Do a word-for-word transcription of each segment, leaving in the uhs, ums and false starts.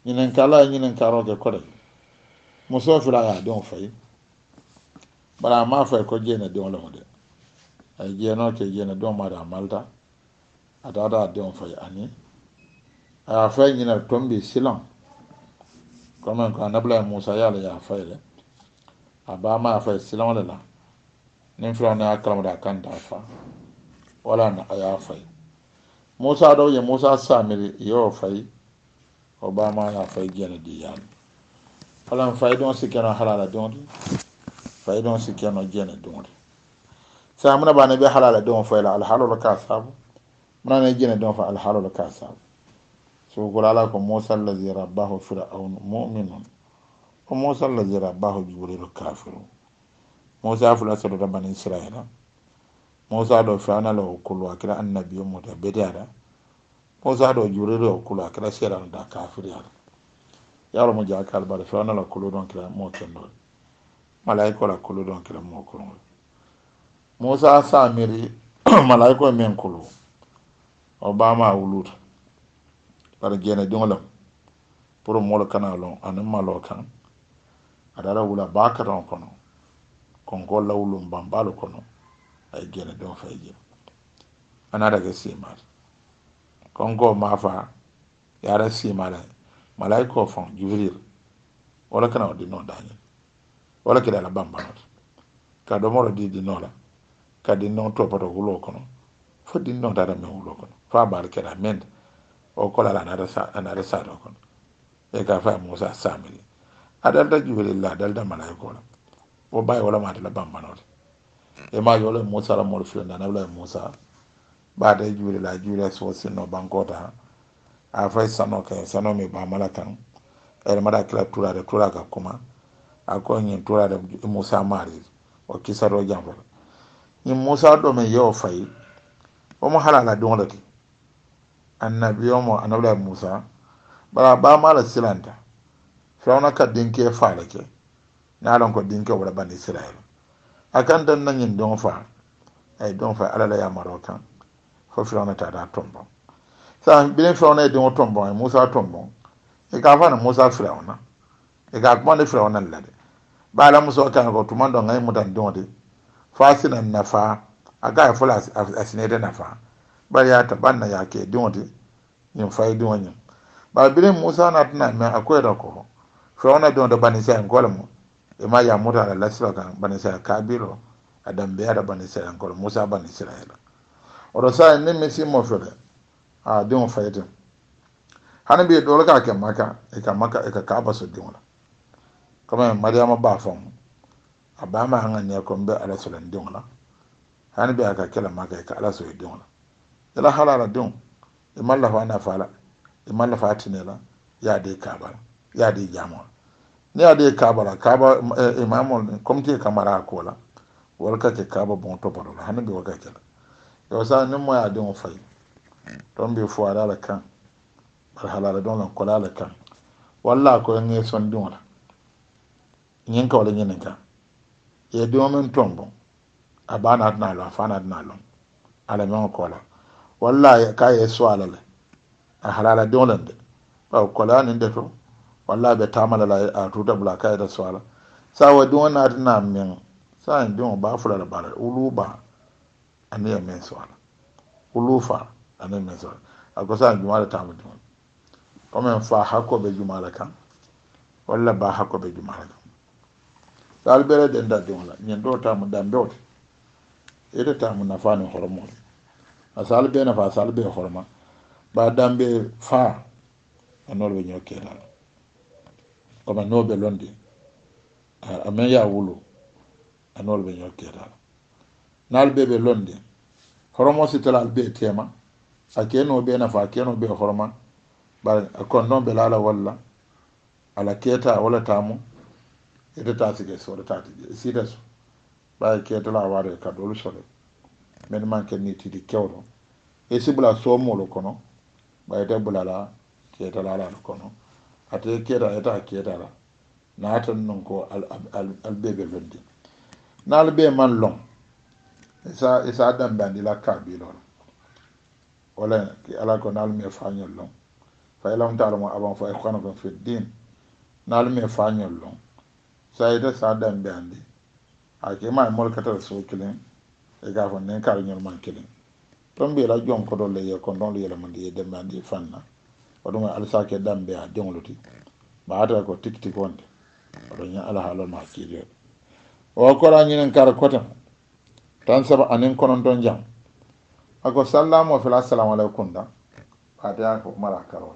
ñinen kala ñinen karoke kode muso fila ya don fay bara ma fay ko jene don la de ay jeno ke jene don ma da malta ada da don fay ani a fay ñina tombi silan comme ko anabla musa yala ya fay le aba ma fay silan le la nin fila na akram da kan da fa wala na aya fay musa do ye musa samiri yo fay obama ya fay jene di yan falan fay don sikeno halala don fay don sikeno jene don sa muna bana be halala don fay la al halala ka sabu muna ne jene don fa al halala ka sabu so qala ko musa allazi rabbahu fir'aun mu'minun wa musa allazi rabbahu jibril kafirun musa fula sa do bani israila musa do fa na lo kullu akira annabiyyu mutabidara musa do jibril kullu akira sera da kafir ya yaro mo jakal bare fa na lo kullu don kira mo kendo malaiko la kullu don kira mo ko musa samiri malaiko men kullu obama wulut para jene dingolam pour mo kana lon anan malo kan adara wula bakaton kono kon ko lawlum bambalo kono ay jene don fay je anada ga simar kon ko mafa yara simala malaiko fon jibril wala kana di non dani wala kida la bambanot ka do moro di di nola ka di non to pato wulo kono fo di non dara me wulo kono fa bar keda men o kola la na sa na sa do kono e ka fa musa samiri adal da jibril la dal da malaiko la o bay wala ma la bambanot e ma yo le musa la mo fi na na la musa ba da jibril la jibril so sino bankota a fa sano ka sano me ba malakan e mara kila tura de tura ka kuma ako nyin tura de musa mari o kisaro jambo ni musa do me yo fay o mo halala don lati annabi yo mo anabla musa bara ba mala silanta firawna ka dinke faala ke naalon ko dinke wala bani israel akan dan nan yin don fa ay don fa alala ya marokan fo firawna ta da tombo sa bin firawna de tombo ay musa tombo e ka fa na musa firawna e ka ko ne firawna lade ba la musa kan ko tumando ngai mutan don de fa sinan nafa aga fa la asine de nafa ba ya ta banna ya ke don de yin fa don yin ba bin musa na tana me akwai da ko firawna don da bani sai ko lamu e ma ya muta la lasira kan bani sai kabiro adam be ada bani sai ko musa bani israila o sa ne me si mo fere a don fa yedin hanan be dole ka ke maka e ka maka e ka ka ba so din wala kama maryama ba fam abama hangan ne ko be ala sulan din wala hanan be aka kala maka e ka ala so din wala ila halala din e malla fa na fala e malla fa tinela ya de ka ba ya de jamo ne ya de ka ba ka ba imamul komite kamara ko la wal ka ke ka ba bon to paro hanan be waka kala yo sa ne mo ya din fay don be fo ala kan bar halala don lan kola la kan walla ko ngi son din wala nyen ka wala nyen ka e do men tombo abana na lo afana na lo ala men kola walla ka ye so ala le a halala don lan de ba kola ni de to walla be tamala la a tuta bula ka da so ala sa wa don na na men sa don ba fula la bala ulu ba aniya men so ala ulu fa aniya men so ako sa jumala tamu don comme fa hakko be jumala kan walla ba hakko be jumala kan dal bere den da don la nyen do tamu dan do ede tamu na fa no hormo asal be na fa sal be horma ba dambe fa anol be nyokela comme no be londi amen ya wulu anol be nyokela nal be be londi hormo sital be tema akeno be na fa akeno be horma bar akon non be lala walla ala keta wala tamu ede tasige so de tatije sida so ba keta la ware ka dolu so men man ken ni tidi kewdo e sibula so molo kono ba ede bulala keta la la kono ate keta eta keta la na tan non ko al al bebe londi nal be man long isa isa adam bandi la ka bi lol wala ki ala ko nal me fañol long fa ilam ta'lamu aban fa ikhwanukum fi din nal me fanyol lon sayida sa dambe andi ake ma mol katal so kilin e ga fon nen kar nyol man kilin ton bi la jom ko dolle ye kon don yele man di dembe andi fanna wadum alsa ke dambe a jongluti ba ata ko tikti konde odo nya ala halol ma kiriyo o ko la nyinen kar kota tan saba anen konon don jam ako sallamu fil assalamu alaikum da fatiha ko mara karol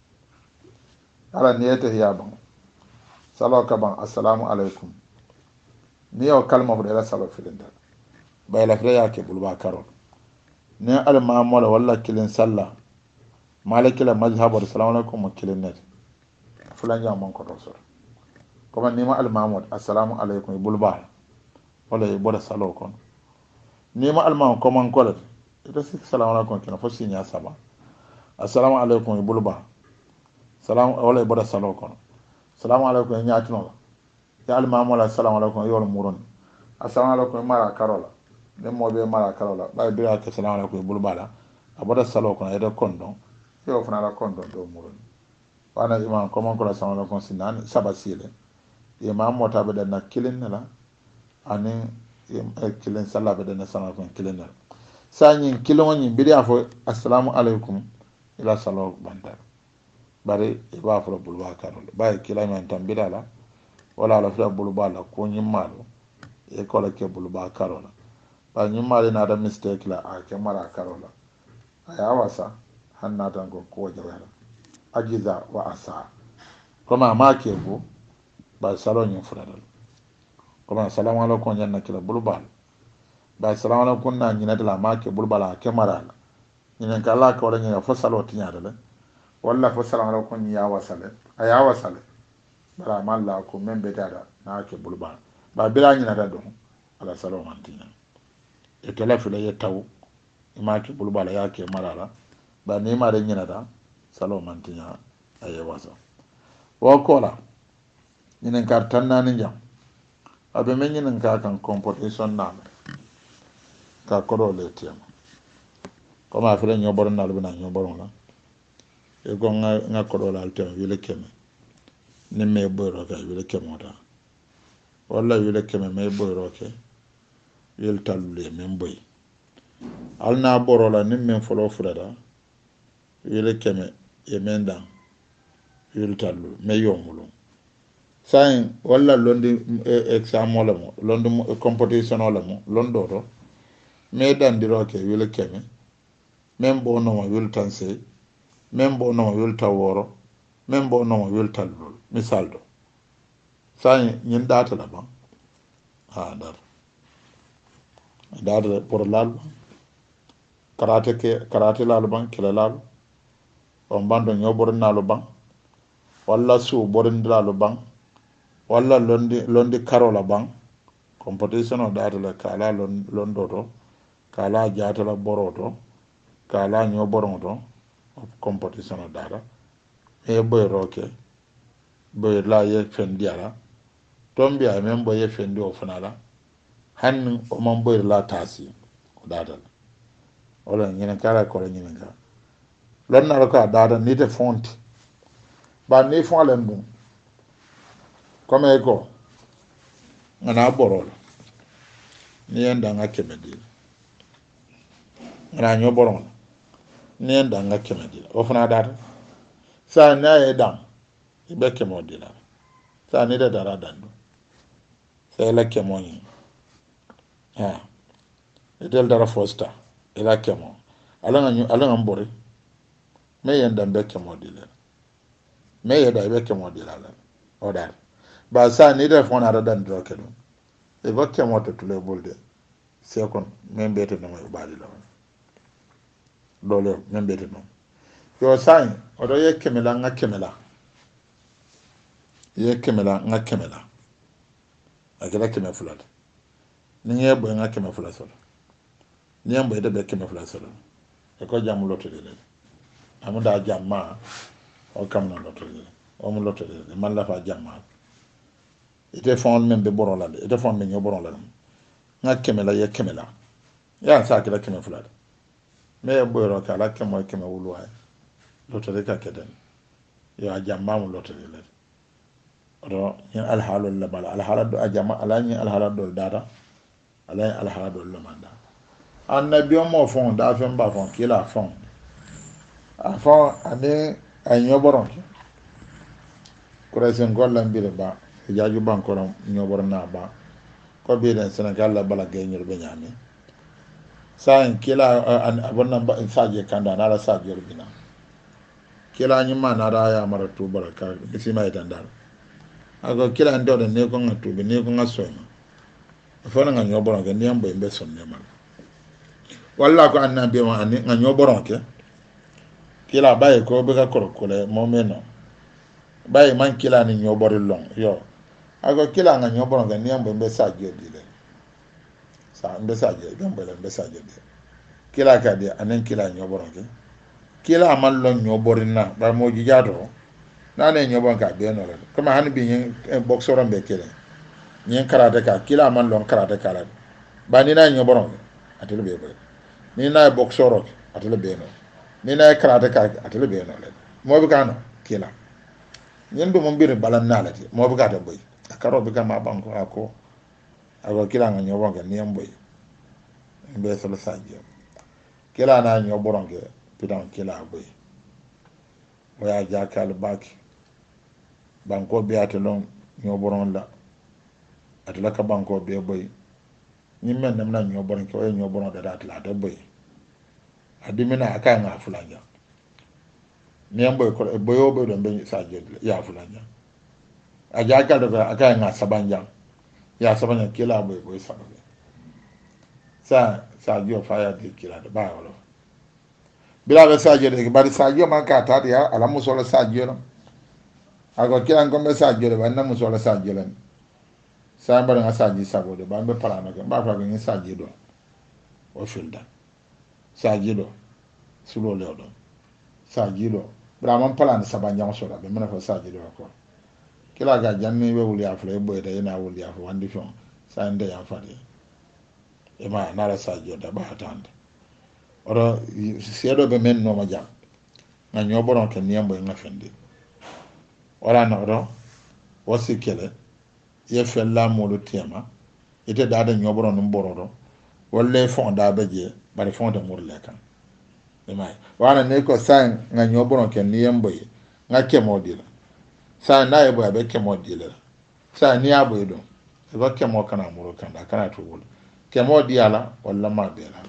ala niyete hiya ban salo ka ban assalamu alaikum ni o kalma ko dela salo filinda bayla fere yake bulba karol ne al maamola walla kilin salla malikila mazhab assalamu alaikum kilin net fulan jam man ko to so ko man ni ma al maamod assalamu alaikum bulba wala e boda salo kon ni ma al maam ko man ko ita sik assalamu alaikum kina fo sinya saba assalamu alaikum bulba salam wala e boda salo kon assalamu alaikum nyaatino ya al maamol assalamu alaikum yol muron assalamu alaikum mara karola nem mo be mara karola bay bi ak assalamu alaikum bulbala aboda salo ko ede kondo yo fana la kondo do muron wana imam ko mon ko assalamu alaikum sinan sabasile imam mota be na kilin la ani e kilin sala be na assalamu alaikum kilin la sanyin kilon woni bi afo assalamu alaikum ila salo bandar bari e ba fo bulba karola bay kilama tambira la wala la fira buluba la ko nyimmalo e ko la ke buluba karola ba nyimmale na da mistake la a ke mara karola aya wasa hanna tan ko ko jawara ajiza wa asa koma ma ke go ba salo nyin furadal koma assalamu alaikum janna kila buluba ba assalamu alaikum na nyina da ma ke buluba la ke mara la nyina kala ko la nyina fo salo tinya da walla fo assalamu alaikum ya wasale aya wasale bara malla ko men be dada na ke bulba ba bila nyina da don ala salo mantina e tele fele ye taw ma ke bulba la yake marala ba ne ma da nyina da salo mantina aye wasa wo kola nyinen kar tanna ni jam abe men nyinen ka kan competition na ka kodo le tema ko ma fele nyoboron na lubina nyoboron la e go nga nga kodo la altem wile keme ni me boyro ka wile kemoda walla wile keme me boyro ke wil talle men boy alna borola ni men folo freda wile keme e menda wil tallu me yomulo sain walla londi exam wala mo londi competition wala mo londo do me dandiro ke wile keme men bono mo wil tanse men bono mo wil taworo men bono mo wil tallu misal do sai nyin data la ban ha dar dar por lal karate ke karate lal ban kila lal on bando nyobor nalu ban walla su borin lalu ban walla londi londi karola ban competition o data la kala londo do kala jata la borodo kala nyoborodo competition o data e boy roke boy la ye fendi ala tombi a men boy ye fendi o fanala hannu o man boy la tasi o data wala nyina kala ko nyina ka lon na ko data ni te fonti ba ni fon len dum comme ko ngana borol ni enda ngake medi ngana nyo boron ni enda ngake medi o fana data sa na e dam ibe ke modila sa ni da dara dandu sai la ke moni ha edel dara fosta ela ke mo alanga nyu alanga mbore me yenda be ke modila me yeda be ke modila la o dar ba sa ni da fona da dan do ke do e ba ke mo to tule bolde se kon men bete no e bali la dole men bete no yo sai o do ye kemela nga kemela ye kemela nga kemela akela keme fulata ni ye bo nga keme fulata solo ni ambo de be keme fulata solo e ko jamu loto de le amuda jamma o kam na loto de o mu loto de man la fa jamma ite fon men be borola de ite fon men yo borola nga kemela ye kemela ya sa akela keme fulata me bo ro kala kemo keme wulu ay loto de ka keden yo a jammamu lotode le oto ñin alhaalol le bala alhaala do a jamma ala ñin alhaala dol data ala ñin alhaala dol le manda annabi o mo fon da fen ba fon kila fon a fon ani ay ñoboron kuraysen gollan bire ba jaaju bankoram ñoborna ba ko biiden sénégal la bala geñol ɓe ñaami sa en kila abonna sadio kanda naala sadio bina kila ñimma naata yamara tubara ka bisima yitan dal ako kila ndewɗe ni ko nga tuubi ni ko nga soyma fona nga ñoboron ke ndiyam boy mbe sonne mal walla ko anna mbiyama ani nga ñoboron ke kila ɓaye ko ɓe ka korokole momeno ɓaye man kila ni ñobori long yo ako kila nga ñoboron ke ndiyam boy mbe sadio dile sa mbe sadio gambele mbe sadio dile kila kadi anen kila ñoboron ke kila man lon ñobori na ɓa moji jaato nane ñoboron ka ɓeno le comme hani bi ñin boxoron ɓe kele ñin karate ka kila man lon karate kala ba ni nayi ñoboron ke atele ɓe ɓoy ni nayi boxoro ke atele ɓeno ni nayi karate ka atele ɓeno le moɓe kano kila ñin ɗum mo mbiri balan nalati moɓe kate ɓoy a karoɓe kam a ɓanko a ko ako kila nga ñoboron ke niyen ɓoy mbe solo sadio kila na ñoboron ke pidan kila ɓoy oya jakal baki banko biyate lon ñoboron la atela ka banko be boy ñi men nam na ñoboron ke oye ñoboron da atela ate boy adimina aka nga fulanja niyan boy ko boyo boy don be sadio ya fulanja a jakal da aka nga sabanja ya sabanja kila boy boy sababe sa sadio faya de kila da ba wala bila be sadio de bari sadio man ka ta ya ala musola sadio no ako kila ngombe sadio de banna musola sadio len sa mbara nga sadio sabo de bambe parana ke ba fa ngi sadio do o filda sadio do sulo le do sadio do bra man parana sabanja so da be mena fa sadio do ko kila ga janni be wuli afle boy de ina wuli afu wandi fon sa nde ya fa de e ma na la sadio da ba tande oro seeɗo ɓe men noma jam ga ñoboron ke niyambo e gafendi wala no oɗo wasi kele ye fellamuɗo tema ite dade ñoboron ɗum ɓoroɗo walle fon daɓe je ɓaɗa fonde murle kan ɗumay wana ni ko sa ga ñoboron ke niyamboye ga kemodila sa nayi boya ɓe kemodilela sa niya ɓoye ɗum eko kemo kana muro kanda kana tuwol kemo diyala walla ma ɓeelal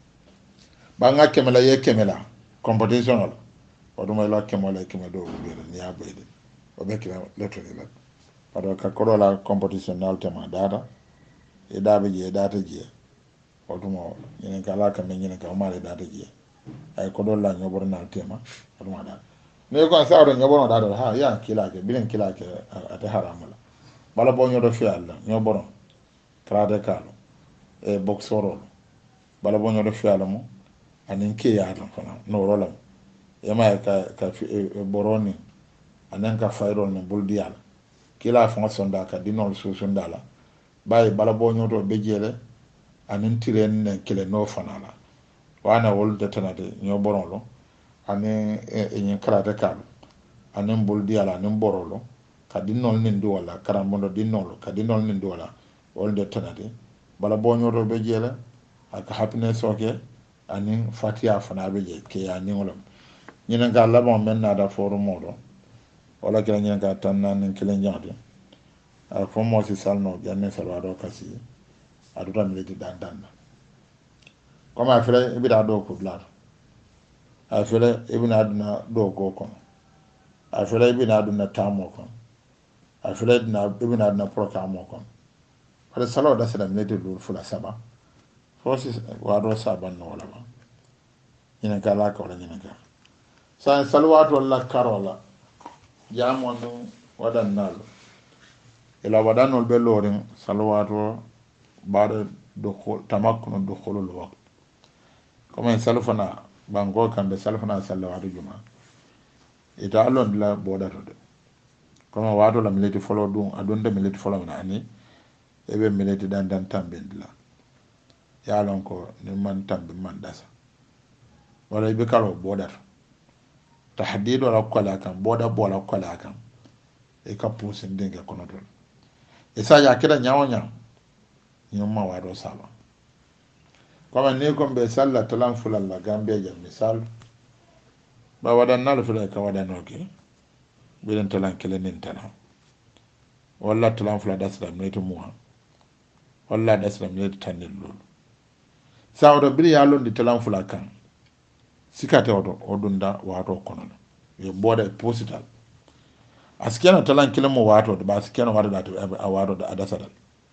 banga kemela ye kemela competition la oduma la kemola keme do bele ni abede o be kila leto ni la pado ka korola competition nal tema data e dabe je data je oduma ni kala ka men ni ka o male data je ay ko do la nyobor nal tema oduma data ne ko sa do nyobor data ha ya kila ke bilen kila ke ate haramala bala bo nyodo fi alla nyobor trade kalo e boxoro bala bo nyodo fi alla mo anin ke yaatan fana norolam yama ka ka boroni anan ka fayrol ne buldiyal kila fon sonda ka dinol su sondala bay bala bo nyoto be jele anin tiren ne kile no fana la wana wol de tanade nyo borolo anin e nyin karate kal anin buldiyal anin borolo ka dinol nin do wala karambondo dinol ka dinol nin do wala wol de tanade bala bo nyoto be jele aka happiness okay anin fatiya fana be je ke ya niŋolom ñinen ka labaŋo meŋ naata forumo to wala kila ñinen ka tan naaniŋ kiliŋ jaŋti a fo moo si salino janniŋ salwaadoo kasi a duta militi dantaŋ na comme a fele i bita doo kudulaato a fele i bina duna doo koo kono a fele i bina duna taamoo kono a fele i bina duna programmoo kono bari saloo da sila militi luulu fula saba fosi waɗo sabanno wala ba ñinen ka laka wala ñinen ka sa salwato la karola jamon ɗum waɗannalo ila waɗannol ɓe lorin salwato baɗo tamakkuno duholol waktu comme en salfana banko kamɓe salfana salwato juma ita allondila boɗato de comme wato la militi folo ɗum adunde militi folo mena ani eɓe militi ɗan dan tambindila yalon ko ni man tambi man dasa wala ibe kalo bodato tahdid wala kola kan boda bola kola kan e ka pusin dinga kono don e sa ya kida nyawo nya nyumma wado sala kama ne ko be salla talan fulal la gambe ja misal ba wadan nal fulal ka wadan oke bilen talan kelen nin talan walla talan fulal dasra meto muha walla dasra meto tanil lol sawdo bir ya londi talan fulal kan sikate odo odunda wato kono yo boda posital askena talan kelen mo wato ba askena wada da a wato da adasadal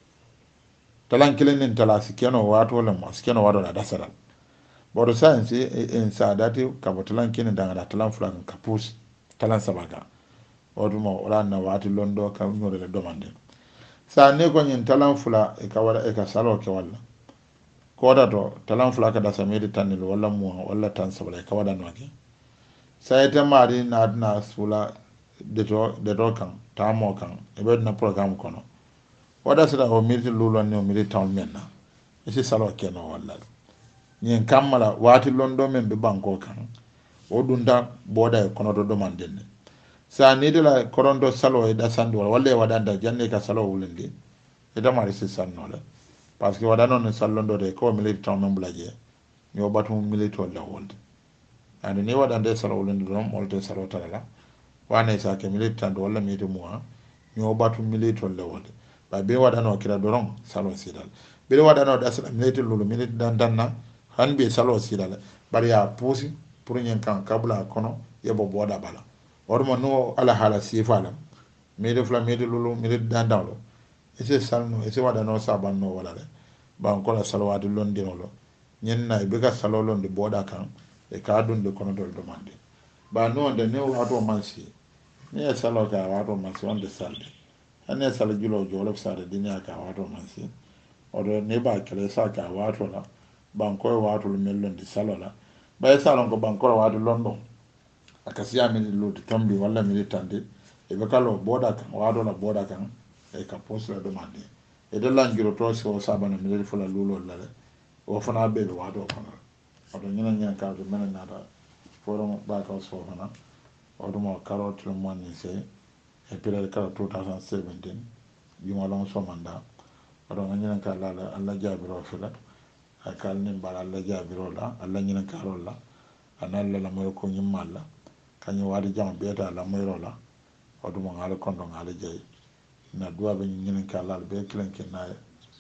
talan kelen nin tala askena wato le mo askena wada da adasadal bodo science en sadati ka talan kelen da da talan fulan ka pus talan sabaga odo mo wala na wato londo ka nyore le domande sa ne ko nyin talan fula e ka wada e ka salo ke walla ko da to talan fula ka da samedi tanil walla mo walla tan sabala e ka wada no ke sa ete mari na na sula de to de to kan tamo kan e be na program kono wada sida o mirti lulo ne o mirti taw menna e si salo ke no walla nyen kamala wati londo men be banko kan o dunda boda e kono do domande ne sa ni de la korondo salo e da sandi walla e wada da janne ka salo wulindi e da mari si sanno le parce que wada non sallondo de ko militi taw men bulaje yo batu militi walla wolde ande ni wada de salo wulindi dum molte salo tala wane sa ke militi tan walla militi muwa yo batu militi walla wolde ba be wada no kira doron salo sidal be wada no da sala militi lulu militi dan danna han be salo sidal bari ya pusi pour nyen kan kabula kono yebo boda bala ormo no ala hala sifala militi fla militi lulu militi dan dawlo ese salno ese wada no saban no wala le ban ko la salawati londi no lo nyen na be ka salo londi boda kan e ka dun de kono dol domande ba no de ne wato mansi ne salo ka wato mansi on de salde ane salo julo jolo sare dinya ka wato mansi odo ne ba kele sa ka wato la ban ko wato lo melondi salo la ba salon ko ban ko wato londo akasiya min lo de tambi wala militante e be kalo boda kan wato la boda kan e ka poste la demande e de langiro to so sabana mi fula lulo la le o fana be be wato kono odo nyina nyina ka do mena nada forum ba ka so fana odo mo carotte le mo ni se e pere ka twenty seventeen yuma lon so manda odo nyina ka la la alla jabiro fila akal ni bara alla jabiro la alla nyina ka ro la analla la mo ko nyimalla kanyi wadi jam beta la mo ro la odo mo ngala kondo ngala jey na duwa be nyinin ka lal be kilen kinnaye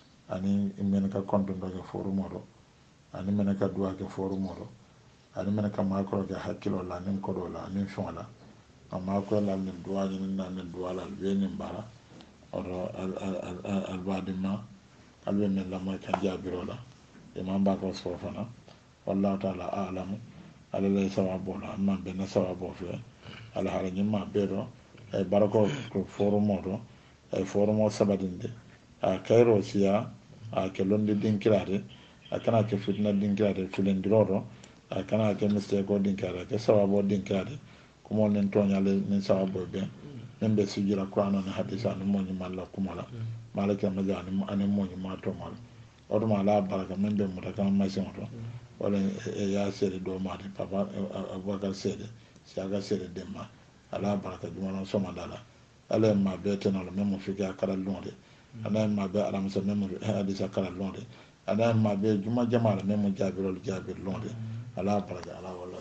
ani men ka konto ndo ke forum oro ani men ka duwa ke forum oro ani men ka makro ke hakkilo la nim ko do la nim fonla amma ko la nim duwa ni na nim duwa la be nim bara oro al al al badima al be men la ma kan jabiro la e man ba ko so fana wallahu ta'ala a'lamu ala lay sawabu la amma be na sawabu fe ala hala nyima be do e barako ko forum oro ay forumo sabadinde a kayro siya a ke londi dinkirade a kana ke fitna dinkirade filendirodo a kana ke mistake o dinkirade ke sawabo dinkirade kumo nen toñale nin sawabo be men be sujira qur'an na hadisa no moñi malla kumola malaka majani ani moñi ma to mal odo mala baraka men be mutaka masin to wala ya sere do mari papa abubakar sere siaga sere demma ala baraka jumano somandala ala ma be tenalo memo fika kala londe ala ma be ala musa memo hadisa kala londe ala ma be juma jamala memo jabirol jabir londe ala baraka ala